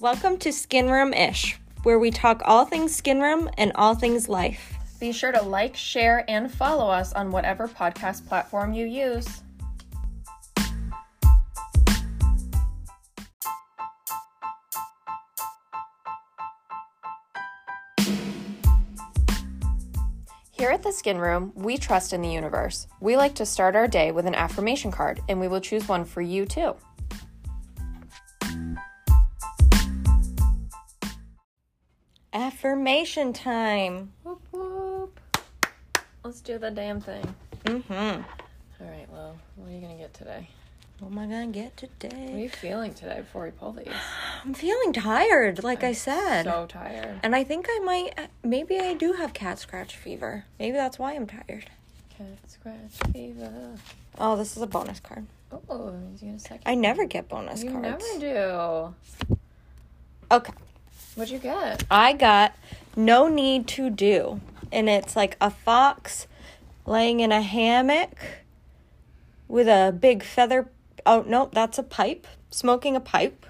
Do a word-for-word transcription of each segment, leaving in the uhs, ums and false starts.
Welcome to Skin Room-ish, where we talk all things skin room and all things life. Be sure to like, share, and follow us on whatever podcast platform you use. Here at the Skin Room, we trust in the universe. We like to start our day with an affirmation card, and we will choose one for you too. Affirmation time. Whoop, whoop. Let's do the damn thing. Mm-hmm. All right, well, what are you going to get today? What am I going to get What are today? you feeling today before we pull these? I'm feeling tired, like I I'm said. So tired. And I think I might, maybe I do have cat scratch fever. Maybe that's why I'm tired. Cat scratch fever. Oh, this is a bonus card. Oh, he's going to second. I never get bonus You cards. never do. Okay. What'd you get? I got No Need to Do. And it's like a fox laying in a hammock with a big feather. Oh, no, that's a pipe. Smoking a pipe.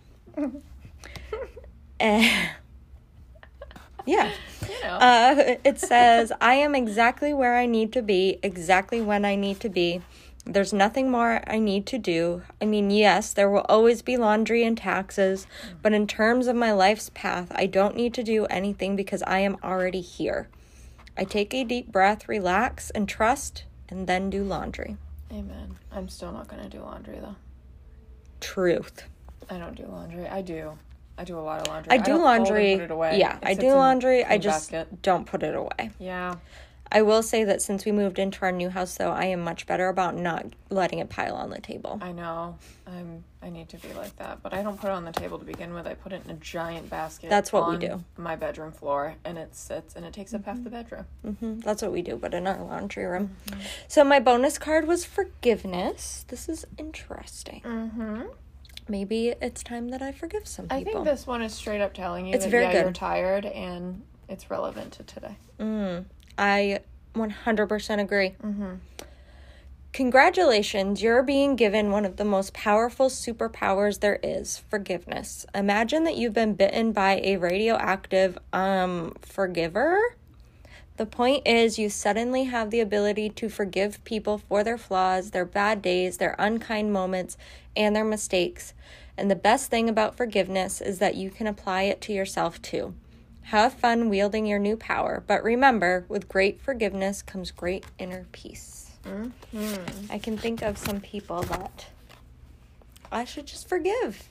And yeah. You know. Uh, it says, I am exactly where I need to be, exactly when I need to be. There's nothing more I need to do. I mean, yes, there will always be laundry and taxes, but in terms of my life's path, I don't need to do anything because I am already here. I take a deep breath, relax, and trust, and then do laundry. Amen. I'm still not going to do laundry, though. Truth. I don't do laundry. I do. I do a lot of laundry. I do don't laundry. Fold and put it away. Yeah, It I sits do in- laundry. in I the just basket. don't put it away. Yeah. I will say that since we moved into our new house, though, I am much better about not letting it pile on the table. I know. I'm. I need to be like that, but I don't put it on the table to begin with. I put it in a giant basket. That's what we on do. My bedroom floor, and it sits and it takes up half the bedroom. Mm-hmm. That's what we do, but in our laundry room. Mm-hmm. So my bonus card was forgiveness. This is interesting. Mm-hmm. Maybe it's time that I forgive some people. I think this one is straight up telling you It's that very yeah, good. you're tired and it's relevant to today. Mm, I one hundred percent agree. Mm-hmm. Congratulations, you're being given one of the most powerful superpowers there is, forgiveness. Imagine that you've been bitten by a radioactive, um, forgiver. The point is you suddenly have the ability to forgive people for their flaws, their bad days, their unkind moments, and their mistakes. And the best thing about forgiveness is that you can apply it to yourself too. Have fun wielding your new power, but remember, with great forgiveness comes great inner peace. Mm-hmm. I can think of some people that I should just forgive.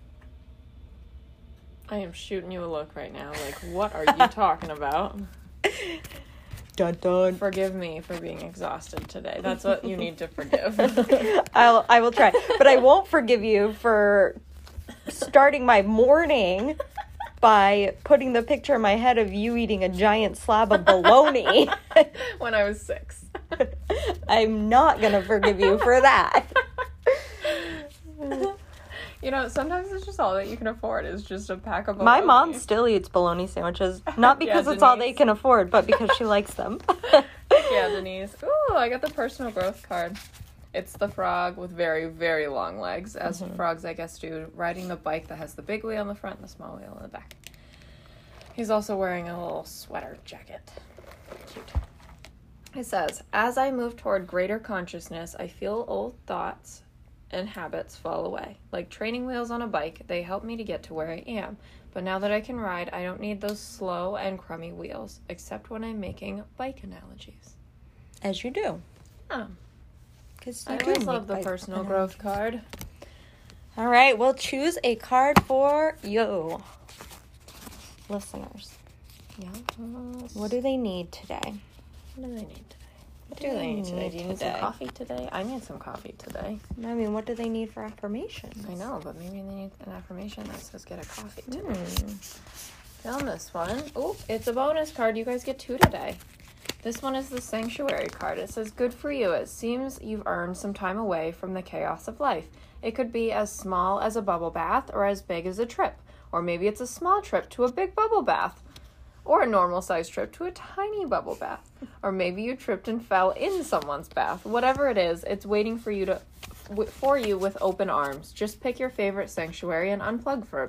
I am shooting you a look right now. Like, what are you talking about? Dun dun. Forgive me for being exhausted today. That's what you need to forgive. I'll I will try, but I won't forgive you for starting my morning by putting the picture in my head of you eating a giant slab of bologna. When I was six. I'm not gonna forgive you for that. You know, sometimes it's just all that you can afford is just a pack of My bologna. mom still eats bologna sandwiches, not because Yeah, it's all they Denise. can afford, but because she likes them. Yeah, Denise. Ooh, I got the personal growth card. It's the frog with very, very long legs, as Mm-hmm. frogs, I guess, do, riding the bike that has the big wheel in the front and the small wheel in the back. He's also wearing a little sweater jacket. Cute. It says, as I move toward greater consciousness, I feel old thoughts and habits fall away. Like training wheels on a bike, they help me to get to where I am. But now that I can ride, I don't need those slow and crummy wheels, except when I'm making bike analogies. As you do. Oh, Because I always love the personal growth card. All right, we'll choose a card for you, listeners. Yeah. What do they need today? What do they need today? What do they need today? Do you need some today? coffee today? I need some coffee today. I mean, what do they need for affirmations? I know, but maybe they need an affirmation that says get a coffee today. Hmm. Found this one. Oh, it's a bonus card. You guys get two today. This one is the Sanctuary card. It says, good for you. It seems you've earned some time away from the chaos of life. It could be as small as a bubble bath or as big as a trip. Or maybe it's a small trip to a big bubble bath. Or a normal-sized trip to a tiny bubble bath. Or maybe you tripped and fell in someone's bath. Whatever it is, it's waiting for you to for you with open arms. Just pick your favorite sanctuary and unplug for a bit.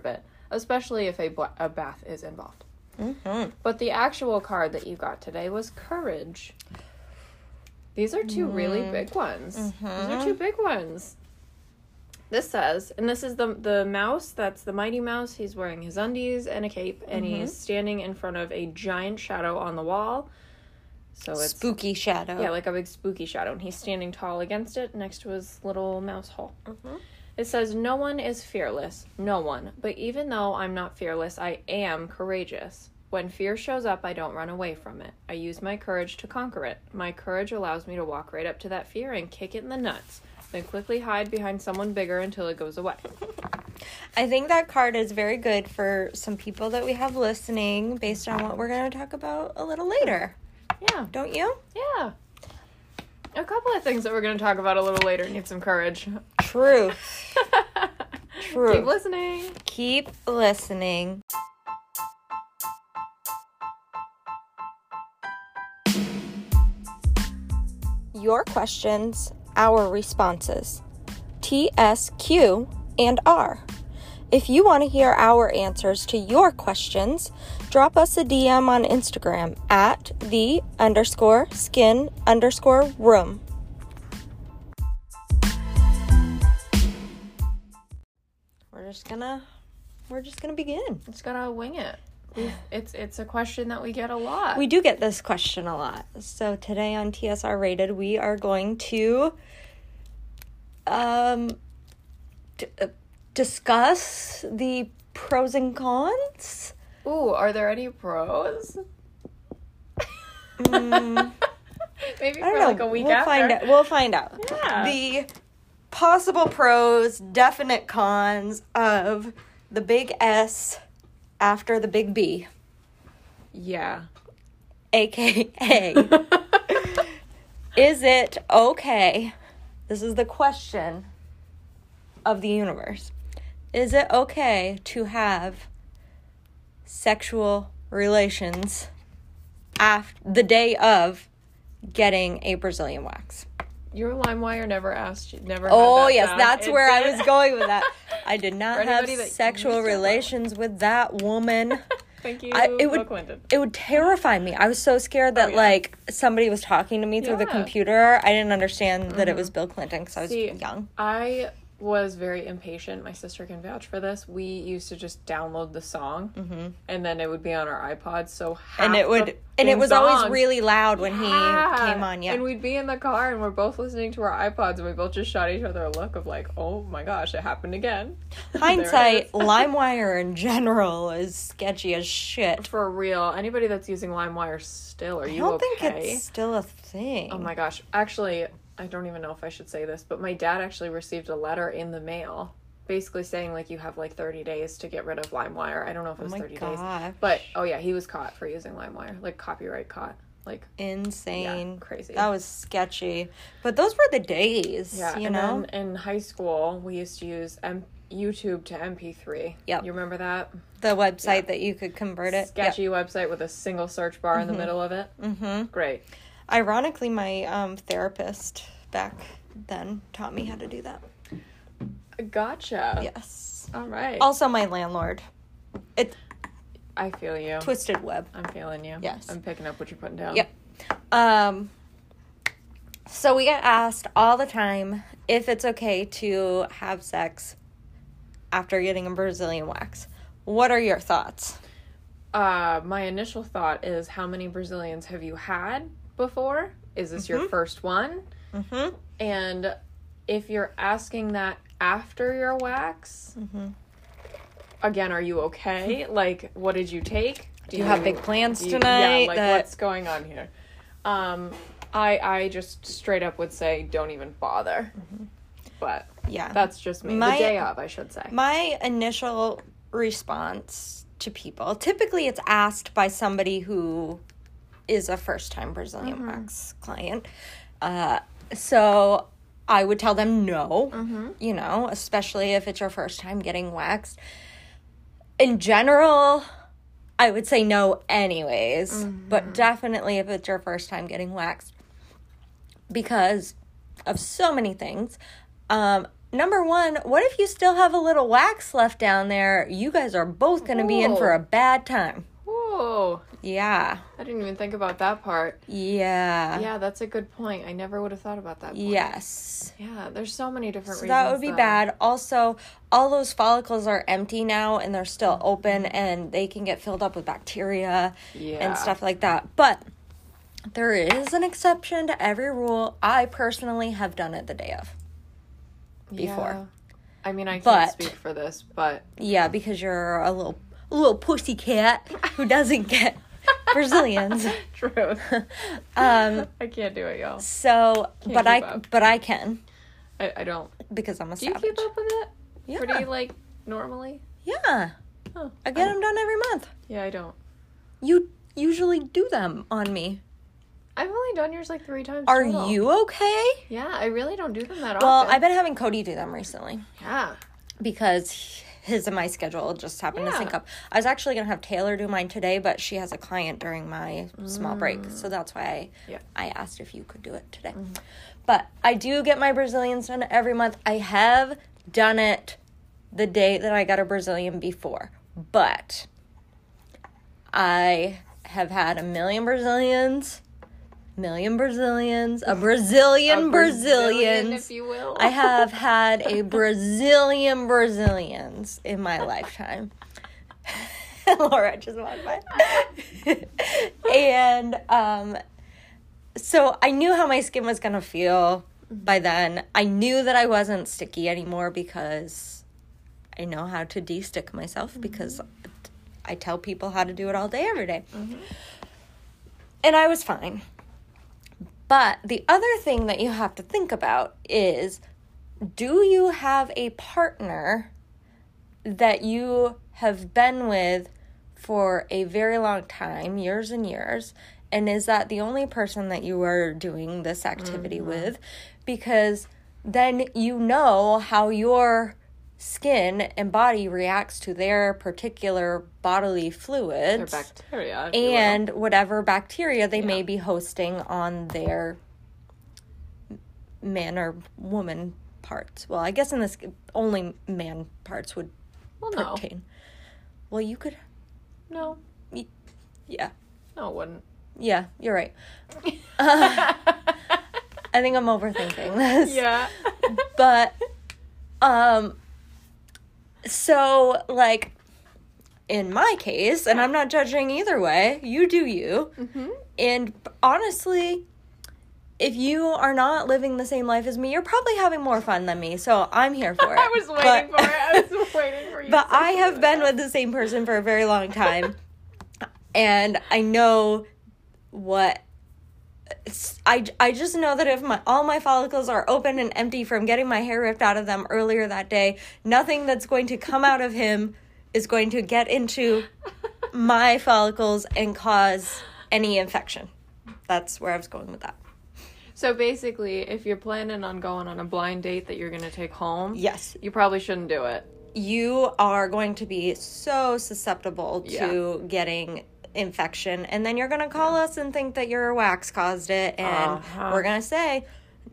especially if a, bla- a bath is involved. Mm-hmm. But the actual card that you got today was Courage. These are two really big ones. Mm-hmm. These are two big ones. This says, and this is the the mouse, that's the Mighty Mouse. He's wearing his undies and a cape, and Mm-hmm. he's standing in front of a giant shadow on the wall. So it's Spooky shadow. yeah, like a big spooky shadow, and he's standing tall against it next to his little mouse hole. Mm-hmm. It says, no one is fearless. No one. But even though I'm not fearless, I am courageous. When fear shows up, I don't run away from it. I use my courage to conquer it. My courage allows me to walk right up to that fear and kick it in the nuts, then quickly hide behind someone bigger until it goes away. I think that card is very good for some people that we have listening based on what we're going to talk about a little later. Yeah. Don't you? Yeah. A couple of things that we're going to talk about a little later need some courage. True. True. Keep listening. Keep listening. Your questions, our responses. T, S, Q, and R. If you want to hear our answers to your questions, drop us a D M on Instagram at the underscore skin underscore room. We're just gonna, we're just gonna begin. Just gotta wing it. We've, it's it's a question that we get a lot. We do get this question a lot. So today on T S R Rated, we are going to um d- uh, discuss the pros and cons. Ooh, are there any pros? Mm, Maybe I for don't know. like a week we'll after. find out. We'll find out. Yeah. The possible pros, definite cons of the big S after the big B, Yeah. aka is it okay? This is the question of the universe. Is it okay to have sexual relations after the day of getting a Brazilian wax? Your LimeWire never asked you, never Oh, had that yes, done. that's It where I did. was going with that. I did not For have anybody that sexual used to have relations with that woman. Thank you, I, it Bill would Clinton. it would terrify me. I was so scared that Oh, yeah. like somebody was talking to me through the Yeah. computer. I didn't understand that it was Bill Clinton because I was See, young. I was very impatient. My sister can vouch for this. We used to just download the song, Mm-hmm. and then it would be on our iPods. So half And it would the and it was always songs- really loud when Yeah. he came on. Yeah. And we'd be in the car, and we're both listening to our iPods, and we both just shot each other a look of like, "Oh my gosh, it happened again." There it Hindsight, is. LimeWire in general is sketchy as shit. For real, anybody that's using LimeWire still, are I you don't okay? think it's still a thing. Oh my gosh. Actually, I don't even know if I should say this, but my dad actually received a letter in the mail basically saying like you have like thirty days to get rid of LimeWire. I don't know if it Oh was my thirty gosh. days. But oh yeah, he was caught for using LimeWire. Like copyright caught. Like Insane. Yeah, crazy. That was sketchy. But those were the days, yeah, you and know? then in high school we used to use M- YouTube to M P three. Yep. You remember that? The website Yeah. that you could convert it. Sketchy website with a single search bar in the middle of it. Mm-hmm. Great. Ironically, my um, therapist back then taught me how to do that. Gotcha. Yes. All right. Also, my landlord. It I feel you. Twisted Web. I'm feeling you. Yes. I'm picking up what you're putting down. Yep. Um. So we get asked all the time if it's okay to have sex after getting a Brazilian wax. What are your thoughts? Uh, my initial thought is, how many Brazilians have you had before? Is this your first one? Mm-hmm. And if you're asking that after your wax, Mm-hmm. again, are you okay? Like, what did you take? Do you have big plans do you- tonight Yeah, like, that- what's going on here? Um, I I just straight up would say, don't even bother. But Yeah. that's just me. My- the day of, I should say. My initial response to people, typically it's asked by somebody who is a first-time Brazilian Mm-hmm. wax client. Uh, so I would tell them no, Mm-hmm. you know, especially if it's your first time getting waxed. In general, I would say no anyways, Mm-hmm. but definitely if it's your first time getting waxed because of so many things. Um, number one, what if you still have a little wax left down there? You guys are both going to be in for a bad time. Whoa. Yeah. I didn't even think about that part. Yeah. Yeah, that's a good point. I never would have thought about that point. Yes. Yeah, there's so many different So reasons. that would be though. bad. Also, all those follicles are empty now and they're still open and they can get filled up with bacteria Yeah. and stuff like that. But there is an exception to every rule. I personally have done it the day of. Before. Yeah. I mean, I can't But- speak for this, but Yeah, because you're a little a little pussycat who doesn't get Brazilians. truth. Um I can't do it, y'all. so Can't but I keep up. but I can I, I don't. because I'm a Do you savage. keep up with it? Yeah. Pretty, like, normally? Yeah. Oh, I get them done every month. Yeah, I don't. You usually do them on me. I've only done yours, like, three times Are total. you okay? Yeah, I really don't do them that Well, often. I've been having Cody do them recently Yeah. because his and my schedule just happened to Yeah. sync up. I was actually going to have Taylor do mine today, but she has a client during my small break. So that's why I, Yeah. I asked if you could do it today. But I do get my Brazilians done every month. I have done it the day that I got a Brazilian before. But I have had a million Brazilians, million Brazilians, a Brazilian A Brazilians. if you will. I have had a Brazilian Brazilians in my lifetime. Laura just walked by. And um, so I knew how my skin was going to feel by then. I knew that I wasn't sticky anymore because I know how to de-stick myself because I tell people how to do it all day, every day. And I was fine. But the other thing that you have to think about is, do you have a partner that you have been with for a very long time, years and years, and is that the only person that you are doing this activity Mm-hmm. with? Because then you know how your skin and body reacts to their particular bodily fluids They're bacteria. if you will. and whatever bacteria they Yeah. may be hosting on their man or woman parts. Well, I guess in this, only man parts would Well, no. pertain. Well, you could, No. yeah. No, it wouldn't. Yeah, you're right. Uh, I think I'm overthinking this. Yeah. But, um, so, like, in my case, and I'm not judging either way, you do you. Mm-hmm. And honestly, if you are not living the same life as me, you're probably having more fun than me. So I'm here for it. I was waiting But- for it. I was waiting for you. But to say I have something been like with the same person for a very long time. And I know what it's- I, I just know that if my all my follicles are open and empty from getting my hair ripped out of them earlier that day, nothing that's going to come out of him is going to get into my follicles and cause any infection. That's where I was going with that. So basically, if you're planning on going on a blind date that you're going to take home, Yes. you probably shouldn't do it. You are going to be so susceptible to getting infection, and then you're going to call us and think that your wax caused it, and Uh-huh. we're going to say,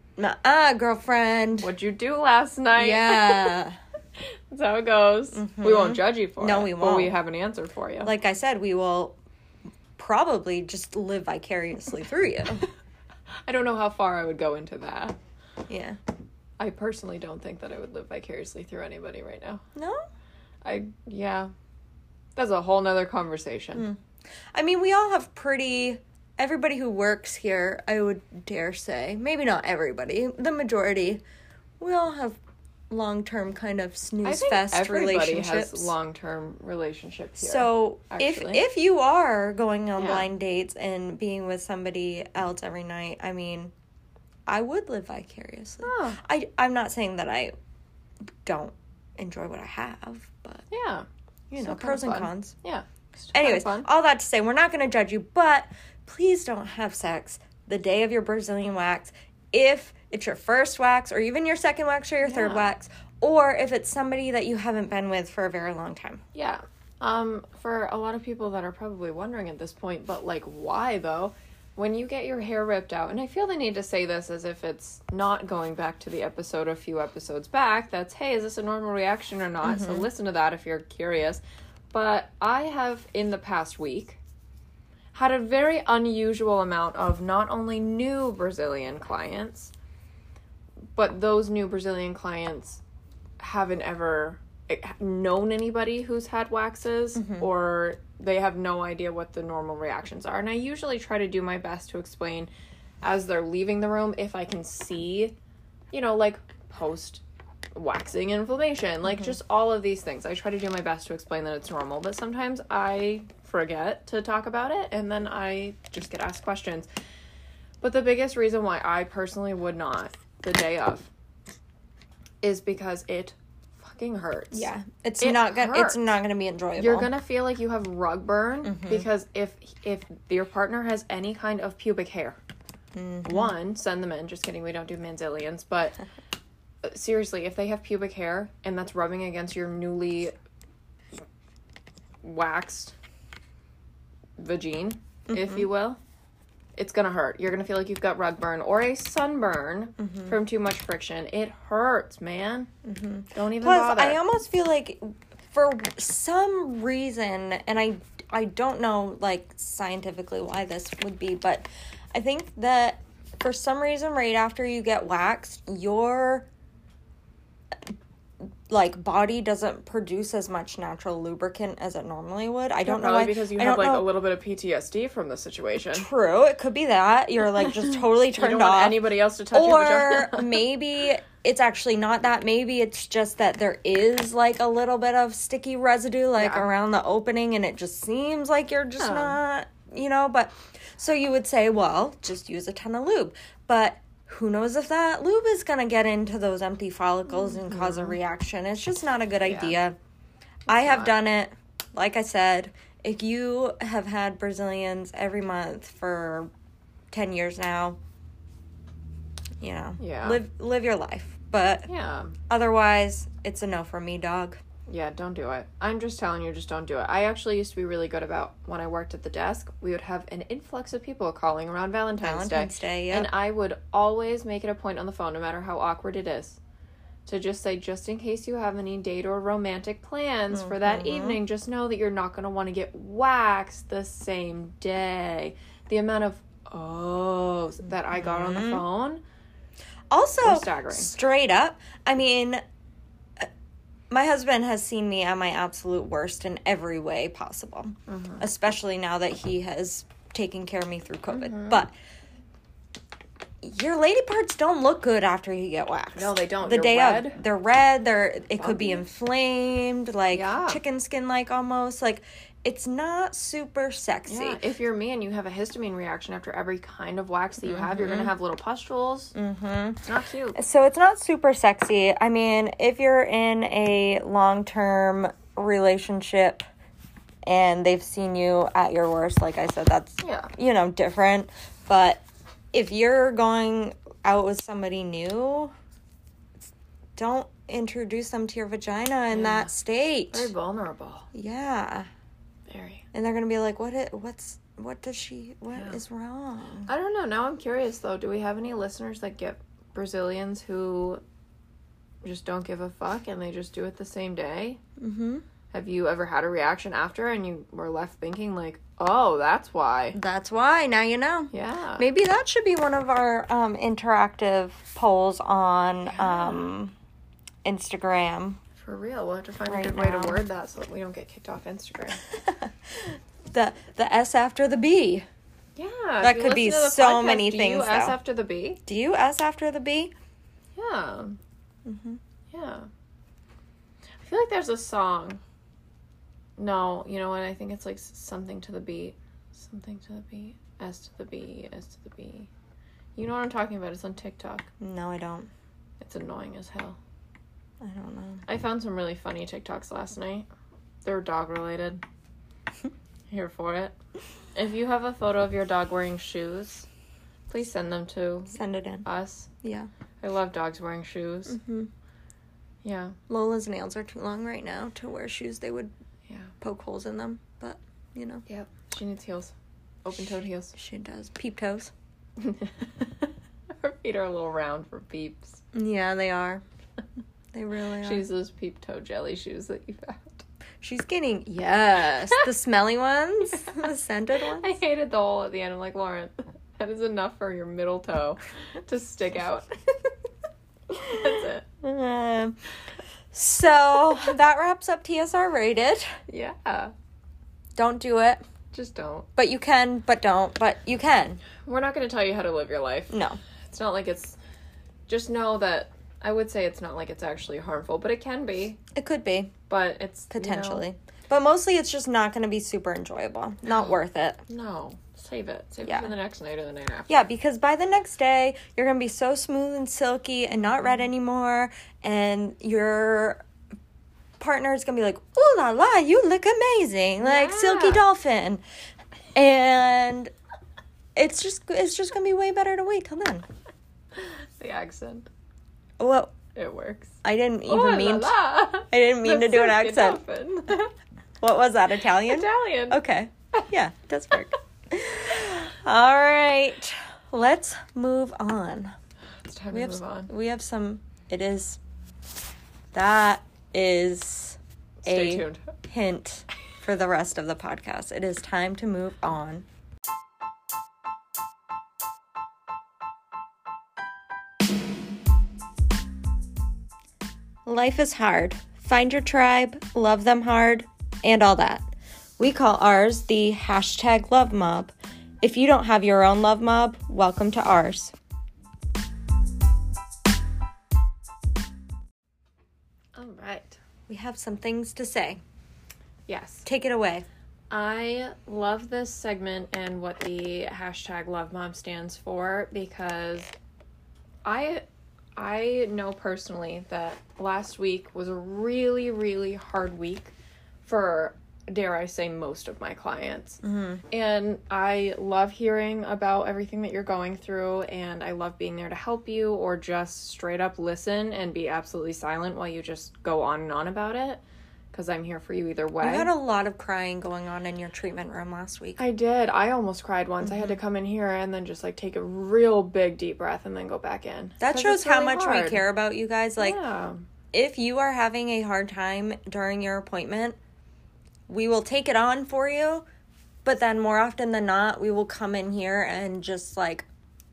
uh girlfriend. What'd you do last night? Yeah. That's how it goes. We won't judge you for No, it. we But we won't. have an answer for you. Like I said, we will probably just live vicariously through you. I don't know how far I would go into that. Yeah. I personally don't think that I would live vicariously through anybody right now. No? I, yeah. That's a whole nother conversation. I mean, we all have pretty... Everybody who works here, I would dare say, maybe not everybody, the majority, we all have long-term kind of I snooze think fest everybody relationships. has long-term relationships here. So if actually. if you are going on Yeah. blind dates and being with somebody else every night, I mean, I would live vicariously. Oh. I I'm not saying that I don't enjoy what I have, but yeah. you know, Still kinda pros and fun. cons. Yeah. It's kinda Anyways, fun. all that to say, we're not going to judge you, but please don't have sex the day of your Brazilian wax if it's your first wax or even your second wax or your third Yeah. wax, or if it's somebody that you haven't been with for a very long time. Yeah. Um, for a lot of people that are probably wondering at this point, but like, why though? when you get your hair ripped out, and I feel the need to say this as if it's not going back to the episode a few episodes back, that's, hey, is this a normal reaction or not? Mm-hmm. So listen to that if you're curious. But I have, in the past week, had a very unusual amount of not only new Brazilian clients, but those new Brazilian clients haven't ever known anybody who's had waxes, mm-hmm. or they have no idea what the normal reactions are. And I usually try to do my best to explain as they're leaving the room if I can see, you know, like post waxing inflammation, like mm-hmm. just all of these things. I try to do my best to explain that it's normal, but sometimes I forget to talk about it and then I just get asked questions. But the biggest reason why I personally would not the day of is because it fucking hurts. Yeah, it's it not gonna hurts. It's not gonna be enjoyable. You're gonna feel like you have rug burn mm-hmm. because if if your partner has any kind of pubic hair, mm-hmm. one, send them in. Just kidding, we don't do manzillions, but seriously, if they have pubic hair and that's rubbing against your newly waxed vagine, mm-hmm. if you will, it's gonna hurt. You're gonna feel like you've got rug burn or a sunburn mm-hmm. from too much friction. It hurts, man. Mm-hmm. Don't even Plus, bother. I almost feel like for some reason, and I, I don't know, like, scientifically why this would be, but I think that for some reason right after you get waxed, your like body doesn't produce as much natural lubricant as it normally would. I don't yeah, know why. Because you I have like know. a little bit of P T S D from the situation. True, it could be that you're like just totally turned you don't off. Want anybody else to touch or your vagina. Maybe it's actually not that. Maybe it's just that there is like a little bit of sticky residue like yeah. around the opening, and it just seems like you're just yeah. not, you know. But so you would say, well, just use a ton of lube, but who knows if that lube is going to get into those empty follicles mm-hmm. and cause a reaction. It's just not a good idea. Yeah. I have not. done it. Like I said, if you have had Brazilians every month for ten years now, you know, yeah. live live your life. But yeah. otherwise, it's a no for me, dog. Yeah, don't do it. I'm just telling you, just don't do it. I actually used to be really good about, when I worked at the desk, we would have an influx of people calling around Valentine's, Valentine's Day. Day yep. And I would always make it a point on the phone, no matter how awkward it is, to just say, just in case you have any date or romantic plans mm-hmm. for that evening, just know that you're not going to want to get waxed the same day. The amount of ohs that I got mm-hmm. on the phone also were staggering. Straight up, I mean, my husband has seen me at my absolute worst in every way possible, mm-hmm. especially now that he has taken care of me through COVID. Mm-hmm. But your lady parts don't look good after you get waxed. No, they don't. The they're day red. of, they're red. They're it Bobby. could be inflamed, like yeah. chicken skin, like almost like. It's not super sexy. Yeah, if you're me and you have a histamine reaction after every kind of wax that you mm-hmm. have, you're going to have little pustules. Mm-hmm. It's not cute. So it's not super sexy. I mean, if you're in a long-term relationship and they've seen you at your worst, like I said, that's, yeah. you know, different. But if you're going out with somebody new, don't introduce them to your vagina in yeah. that state. Very vulnerable. Yeah. Very. And they're gonna be like, what? It, what's? What does she? What yeah. is wrong? I don't know. Now I'm curious though. Do we have any listeners that get Brazilians who just don't give a fuck and they just do it the same day? Mm-hmm. Have you ever had a reaction after and you were left thinking like, oh, that's why? That's why. Now you know. Yeah. Maybe that should be one of our um, interactive polls on yeah. um, Instagram. For real, we'll have to find right a good now. way to word that so that we don't get kicked off Instagram. the the S after the B. Yeah. That could be so podcast, many do things, Do you S though. after the B? Do you S after the B? Yeah. Mm-hmm. Yeah. I feel like there's a song. No, you know what? I think it's like something to the beat. Something to the beat. S to the B. S to the B. You know what I'm talking about? It's on TikTok. No, I don't. It's annoying as hell. I don't know. I found some really funny TikToks last night. They were dog related. Here for it. If you have a photo of your dog wearing shoes, please send them to send it in us. Yeah. I love dogs wearing shoes. Mm-hmm. Yeah. Lola's nails are too long right now to wear shoes. They would yeah. poke holes in them, but you know. Yep. She needs heels. open-toed heels. She does. Peep toes. Her feet are a little round for peeps. Yeah, they are. They really are. She's those peep toe jelly shoes that you found. She's getting, yes, the smelly ones, the scented ones. I hated the hole at the end. I'm like, Lauren, that is enough for your middle toe to stick out. That's it. Um, so that wraps up T S R Rated. Yeah. Don't do it. Just don't. But you can, but don't, but you can. We're not going to tell you how to live your life. No. It's not like it's... Just know that... I would say it's not like it's actually harmful, but it can be. It could be. But it's... Potentially. You know, but mostly it's just not going to be super enjoyable. Not worth it. no. Save it. Save Yeah. it for the next night or the night after. Yeah, because by the next day, you're going to be so smooth and silky and not red anymore. And your partner's going to be like, ooh la la, you look amazing. Like Yeah. Silky Dolphin. And it's just it's just going to be way better to wait till then. The accent. Well, It works. I didn't even Oh, mean la, la. to, I didn't mean The to do an Silky accent. Dolphin. What was that, Italian? Italian. Okay. Yeah, it does work. All right. Let's move on. It's time We to have move on. we have some it is that is Stay a tuned. hint for the rest of the podcast. It is time to move on. Life is hard. Find your tribe, love them hard, and all that. We call ours the hashtag love mob. If you don't have your own love mob, welcome to ours. All right. We have some things to say. Yes. Take it away. I love this segment and what the hashtag Love Mom stands for because I I know personally that last week was a really, really hard week for, dare I say, most of my clients. Mm-hmm. And I love hearing about everything that you're going through, and I love being there to help you or just straight up listen and be absolutely silent while you just go on and on about it. Because I'm here for you either way. You had a lot of crying going on in your treatment room last week. I did. I almost cried once. Mm-hmm. I had to come in here and then just like take a real big deep breath and then go back in. That shows really how much hard. we care about you guys. Like, yeah. if you are having a hard time during your appointment, we will take it on for you. But then more often than not, we will come in here and just like,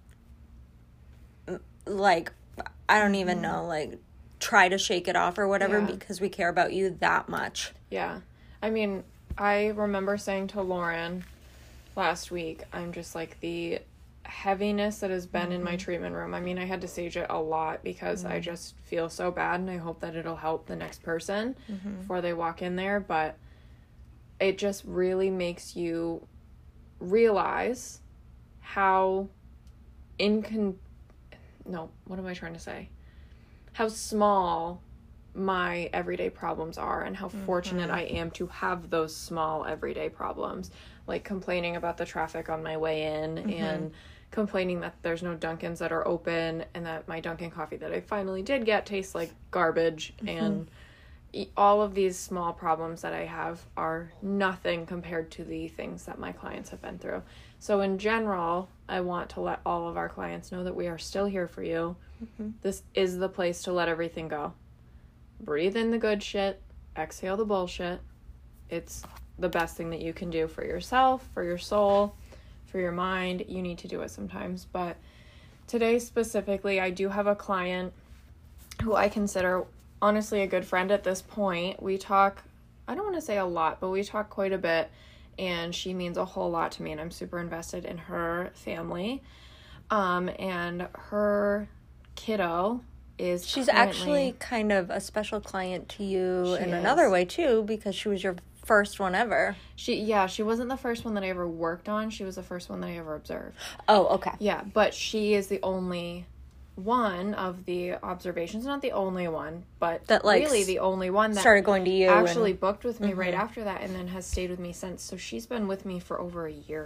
like, I don't even mm-hmm. know, like, try to shake it off or whatever, yeah. because we care about you that much. Yeah. I mean, I remember saying to Lauren last week, I'm just like the heaviness that has been mm-hmm. in my treatment room. I mean, I had to sage it a lot because mm-hmm. I just feel so bad, and I hope that it'll help the next person mm-hmm. before they walk in there. But it just really makes you realize how incon... No, what am I trying to say? How small my everyday problems are and how mm-hmm. fortunate I am to have those small everyday problems, like complaining about the traffic on my way in mm-hmm. and complaining that there's no Dunkins that are open and that my Dunkin' coffee that I finally did get tastes like garbage mm-hmm. and all of these small problems that I have are nothing compared to the things that my clients have been through. So in general, I want to let all of our clients know that we are still here for you. Mm-hmm. This is the place to let everything go. Breathe in the good shit, exhale the bullshit. It's the best thing that you can do for yourself, for your soul, for your mind. You need to do it sometimes. But today specifically, I do have a client who I consider honestly a good friend at this point. We talk, I don't want to say a lot, but we talk quite a bit, and she means a whole lot to me, and I'm super invested in her family. Um, and her kiddo is She's currently, actually kind of a special client to you in is. another way, too, because she was your first one ever. She, yeah, she wasn't the first one that I ever worked on. She was the first one that I ever observed. Oh, okay. Yeah, but she is the only one of the observations, not the only one, but that, like, really the only one that started going to you actually and... booked with me mm-hmm. right after that and then has stayed with me since. So she's been with me for over a year now.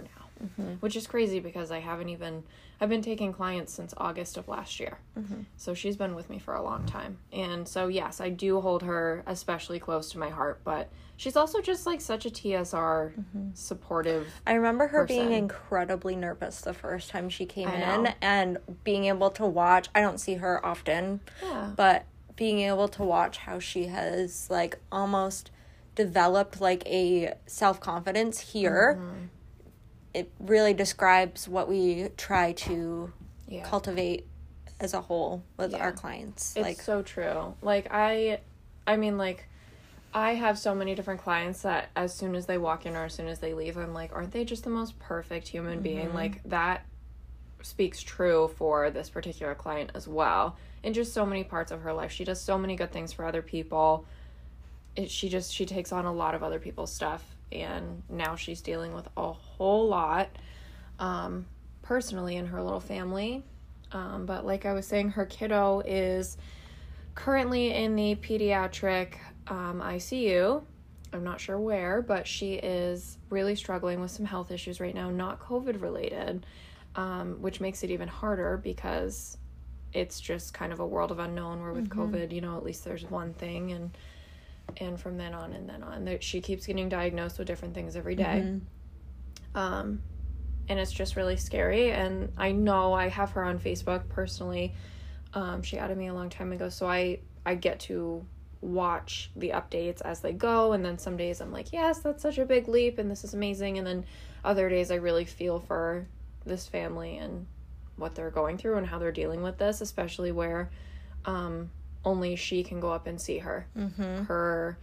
mm-hmm. which is crazy because I haven't even, I've been taking clients since August of last year. Mm-hmm. So she's been with me for a long time. And so, yes, I do hold her especially close to my heart, but she's also just like such a T S R mm-hmm. supportive I remember her person. being incredibly nervous the first time she came I in know. and being able to watch, I don't see her often, yeah. but being able to watch how she has like almost developed like a self-confidence here. Mm-hmm. It really describes what we try to yeah. cultivate as a whole with yeah. our clients. It's like so true. Like I, I mean like, I have so many different clients that as soon as they walk in or as soon as they leave, I'm like, aren't they just the most perfect human mm-hmm. being? Like, that speaks true for this particular client as well. In just so many parts of her life. She does so many good things for other people. It, she just, she takes on a lot of other people's stuff. And now she's dealing with a whole lot um, personally in her little family. Um, but like I was saying, her kiddo is currently in the pediatric Um, I C U. I'm not sure where, but she is really struggling with some health issues right now, not COVID related, um, which makes it even harder because it's just kind of a world of unknown where with mm-hmm. COVID, you know, at least there's one thing and and from then on and then on. There, she keeps getting diagnosed with different things every day. Mm-hmm. Um, and it's just really scary. And I know I have her on Facebook personally. Um, she added me a long time ago, so I, I get to watch the updates as they go, and then some days I'm like, yes, that's such a big leap and this is amazing, and then other days I really feel for this family and what they're going through and how they're dealing with this, especially where um only she can go up and see her. Mm-hmm. her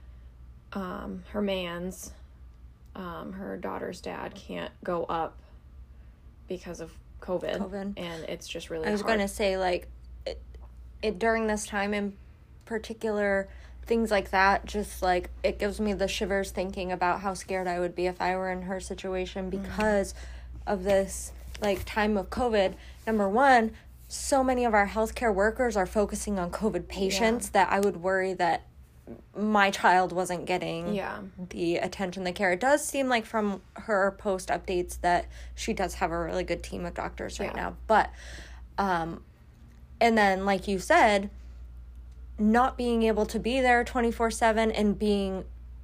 um her man's um her daughter's dad can't go up because of COVID, COVID. And it's just really I was hard. Gonna say like it, it during this time in particular, things like that, just like it gives me the shivers thinking about how scared I would be if I were in her situation because mm-hmm. of this like time of COVID. Number one, so many of our healthcare workers are focusing on COVID patients yeah. that I would worry that my child wasn't getting yeah. the attention, the care. It does seem like from her post updates that she does have a really good team of doctors right yeah. now, but um and then like you said, not being able to be there twenty-four seven and being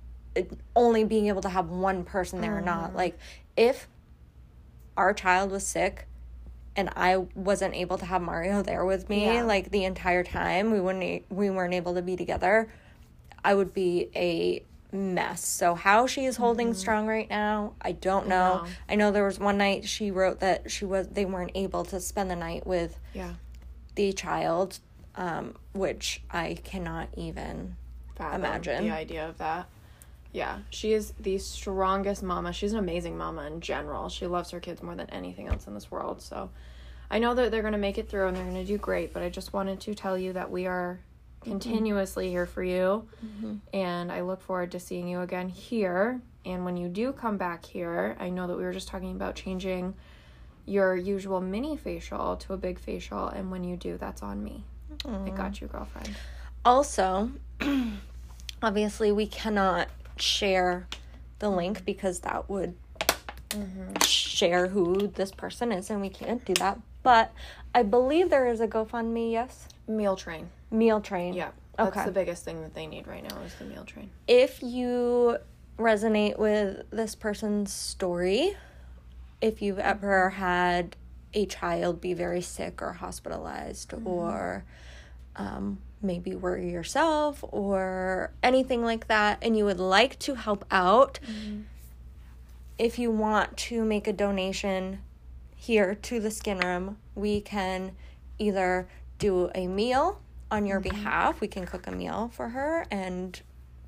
only being able to have one person there mm-hmm. or not. Like if our child was sick and I wasn't able to have Mario there with me yeah. like the entire time, we wouldn't we weren't able to be together, I would be a mess. So how she is holding mm-hmm. strong right now, I don't know. No. I know there was one night she wrote that she was they weren't able to spend the night with yeah. the child. Um, which I cannot even Fathom imagine. The idea of that. Yeah, she is the strongest mama. She's an amazing mama in general. She loves her kids more than anything else in this world. So I know that they're going to make it through and they're going to do great, but I just wanted to tell you that we are continuously mm-hmm. here for you. Mm-hmm. And I look forward to seeing you again here. And when you do come back here, I know that we were just talking about changing your usual mini facial to a big facial. And when you do, that's on me. I got you, girlfriend. Also, obviously we cannot share the link because that would mm-hmm. share who this person is, and we can't do that. But I believe there is a GoFundMe, yes? Meal train. Meal train. Yeah. That's okay. the biggest thing that they need right now is the meal train. If you resonate with this person's story, if you've ever had a child be very sick or hospitalized mm-hmm. or um, maybe worry yourself or anything like that, and you would like to help out, mm-hmm. if you want to make a donation here to the Skin Room, we can either do a meal on your mm-hmm. behalf. We can cook a meal for her and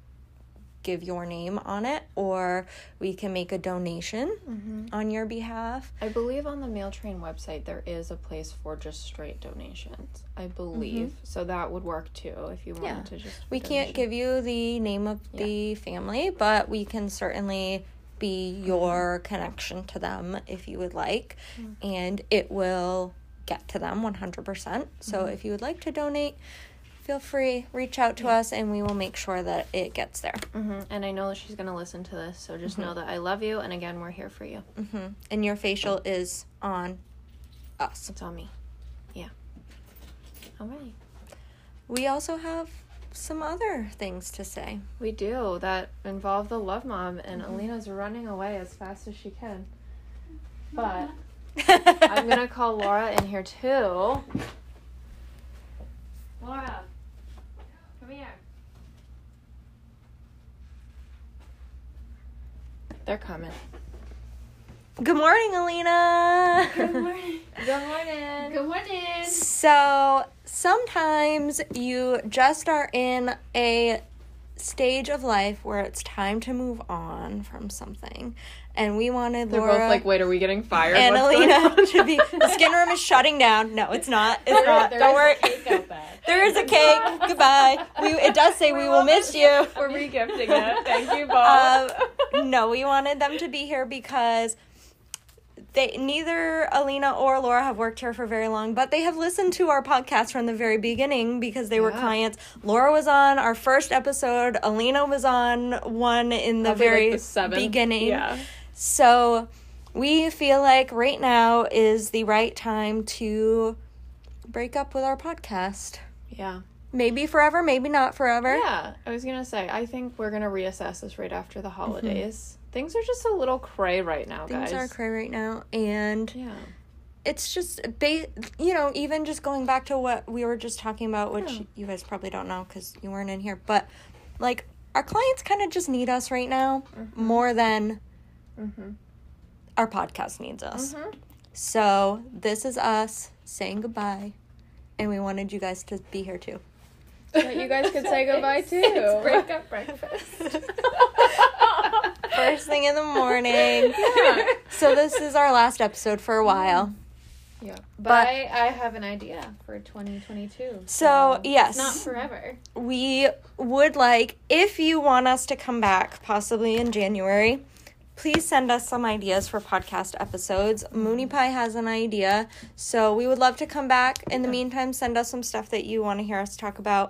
give your name on it, or we can make a donation mm-hmm. on your behalf. I believe on the Meal Train website there is a place for just straight donations, I believe. Mm-hmm. So that would work too if you wanted yeah. to just we donation. Can't give you the name of yeah. the family, but we can certainly be your mm-hmm. connection to them if you would like, mm-hmm. and it will get to them one hundred percent. So mm-hmm. if you would like to donate, feel free, reach out to yeah. us, and we will make sure that it gets there. Mm-hmm. And I know that she's going to listen to this, so just mm-hmm. know that I love you, and again, we're here for you. Mm-hmm. And your facial is on us. It's on me. Yeah. All right. We also have some other things to say. We do, that involve the Love Mom, and mm-hmm. Alina's running away as fast as she can. But I'm going to call Laura in here, too. Laura, come here. They're coming. Good morning, Alina. Good morning. Good morning. Good morning. So, sometimes you just are in a stage of life where it's time to move on from something. And we wanted They're Laura... both like, wait, are we getting fired? And What's Alina to be... The skin room is shutting down. No, it's not. It's there, not. there Don't is worry. A cake out there. There is a cake. Goodbye. We. It does say we, we will miss you. We're regifting it. Thank you, Bob. Uh, no, we wanted them to be here because... They neither Alina or Laura have worked here for very long, but they have listened to our podcast from the very beginning because they yeah. were clients. Laura was on our first episode. Alina was on one in the Probably very like the beginning. Yeah. So we feel like right now is the right time to break up with our podcast. Yeah. Maybe forever, maybe not forever. Yeah, I was going to say, I think we're going to reassess this right after the holidays. Mm-hmm. Things are just a little cray right now, Things guys. Things are cray right now, and yeah. it's just, ba- you know, even just going back to what we were just talking about, which yeah. you guys probably don't know because you weren't in here, but, like, our clients kind of just need us right now mm-hmm. more than mm-hmm. our podcast needs us. Mm-hmm. So, this is us saying goodbye, and we wanted you guys to be here, too. So you guys could say goodbye, too. It's breakup breakfast. First thing in the morning. Yeah. So this is our last episode for a while. Yeah. But, but I, I have an idea for twenty twenty-two. So, so yes. It's not forever. We would like, if you want us to come back, possibly in January, please send us some ideas for podcast episodes. Mooney Pie has an idea. So we would love to come back. In the meantime, send us some stuff that you want to hear us talk about.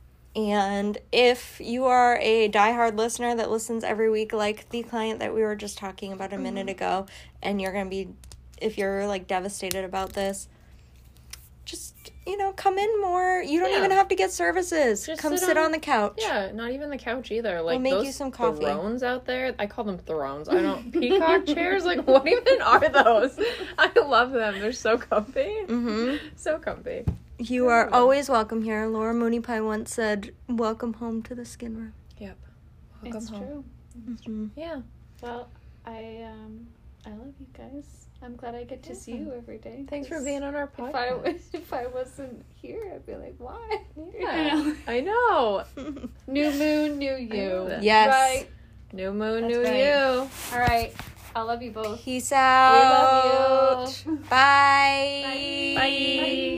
And if you are a diehard listener that listens every week, like the client that we were just talking about a mm-hmm. minute ago, and you're going to be, if you're, like, devastated about this, just, you know, come in more. You don't yeah. even have to get services. Just come sit, sit on, on the couch. Yeah, not even the couch either. Like, we'll make those you some coffee. Thrones out there, I call them thrones. I don't, peacock chairs, like, what even are those? I love them. They're so comfy. Mm-hmm. So comfy. You are always welcome here. Laura Mooney Pie once said, welcome home to the skin room. Yep. Welcome it's home. True. Mm-hmm. Yeah. Well, I um, I love you guys. I'm glad I get to yeah. see you every day. Thanks for being on our podcast. If I, was, if I wasn't here, I'd be like, why? Yeah. I know. New moon, new you. Yes. Right. New moon, That's new right. you. All right. I love you both. Peace out. We love you. Bye. Bye. Bye.